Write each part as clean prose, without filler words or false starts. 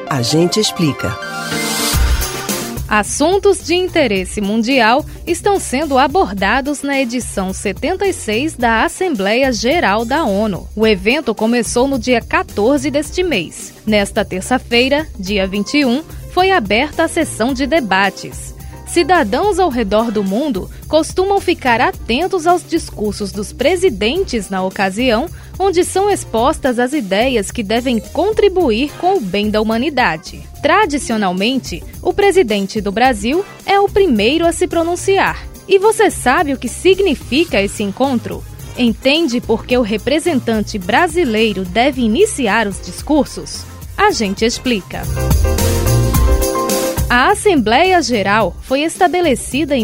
A gente explica. Assuntos de interesse mundial estão sendo abordados na edição 76 da Assembleia Geral da ONU. O evento começou no dia 14 deste mês. Nesta terça-feira, dia 21, foi aberta a sessão de debates. Cidadãos ao redor do mundo costumam ficar atentos aos discursos dos presidentes na ocasião, onde são expostas as ideias que devem contribuir com o bem da humanidade. Tradicionalmente, o presidente do Brasil é o primeiro a se pronunciar. E você sabe o que significa esse encontro? Entende por que o representante brasileiro deve iniciar os discursos? A gente explica. A Assembleia Geral foi estabelecida em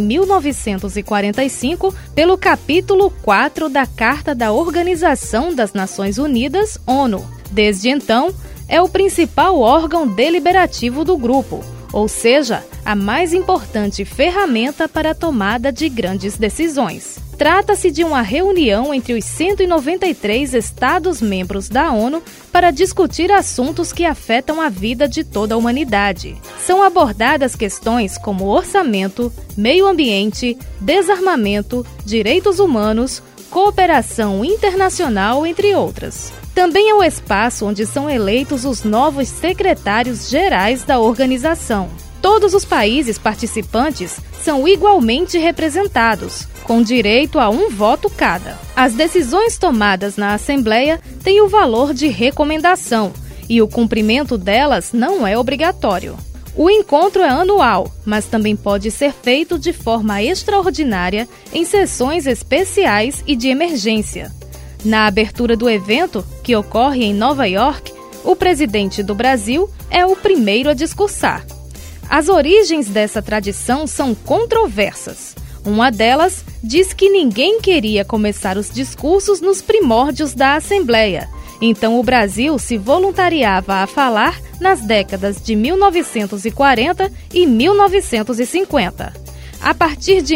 1945 pelo capítulo 4 da Carta da Organização das Nações Unidas, ONU. Desde então, é o principal órgão deliberativo do grupo, ou seja, a mais importante ferramenta para a tomada de grandes decisões. Trata-se de uma reunião entre os 193 Estados-membros da ONU para discutir assuntos que afetam a vida de toda a humanidade. São abordadas questões como orçamento, meio ambiente, desarmamento, direitos humanos, cooperação internacional, entre outras. Também é o espaço onde são eleitos os novos secretários-gerais da organização. Todos os países participantes são igualmente representados, com direito a um voto cada. As decisões tomadas na Assembleia têm o valor de recomendação e o cumprimento delas não é obrigatório. O encontro é anual, mas também pode ser feito de forma extraordinária em sessões especiais e de emergência. Na abertura do evento, que ocorre em Nova York, o presidente do Brasil é o primeiro a discursar. As origens dessa tradição são controversas. Uma delas diz que ninguém queria começar os discursos nos primórdios da Assembleia, então o Brasil se voluntariava a falar nas décadas de 1940 e 1950. A partir de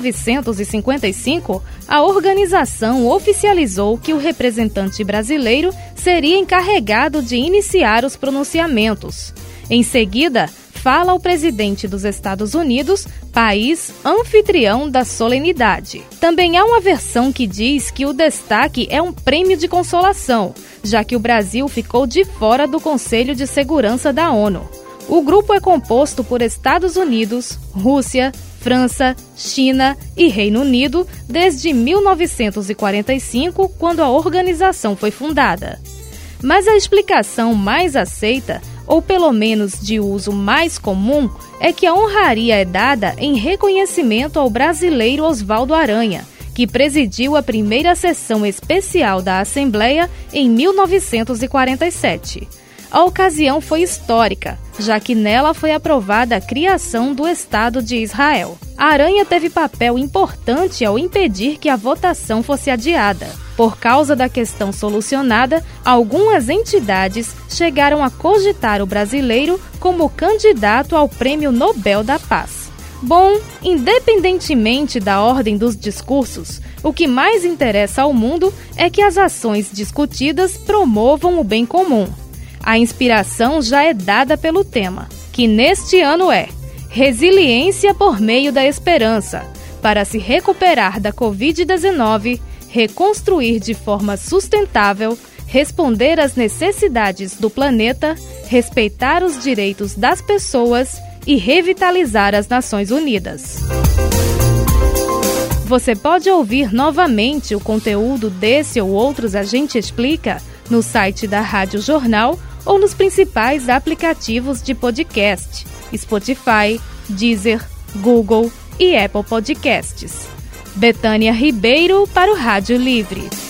1955, a organização oficializou que o representante brasileiro seria encarregado de iniciar os pronunciamentos. Em seguida, fala o presidente dos Estados Unidos, país anfitrião da solenidade. Também há uma versão que diz que o destaque é um prêmio de consolação, já que o Brasil ficou de fora do Conselho de Segurança da ONU. O grupo é composto por Estados Unidos, Rússia, França, China e Reino Unido desde 1945, quando a organização foi fundada. Mas a explicação mais aceita, ou pelo menos de uso mais comum, é que a honraria é dada em reconhecimento ao brasileiro Oswaldo Aranha, que presidiu a primeira sessão especial da Assembleia em 1947. A ocasião foi histórica, já que nela foi aprovada a criação do Estado de Israel. Aranha teve papel importante ao impedir que a votação fosse adiada. Por causa da questão solucionada, algumas entidades chegaram a cogitar o brasileiro como candidato ao Prêmio Nobel da Paz. Bom, independentemente da ordem dos discursos, o que mais interessa ao mundo é que as ações discutidas promovam o bem comum. A inspiração já é dada pelo tema, que neste ano é Resiliência por meio da esperança, para se recuperar da Covid-19, reconstruir de forma sustentável, responder às necessidades do planeta, respeitar os direitos das pessoas e revitalizar as Nações Unidas. Você pode ouvir novamente o conteúdo desse ou outros A Gente Explica no site da Rádio Jornal ou nos principais aplicativos de podcast, Spotify, Deezer, Google e Apple Podcasts. Betânia Ribeiro para o Rádio Livre.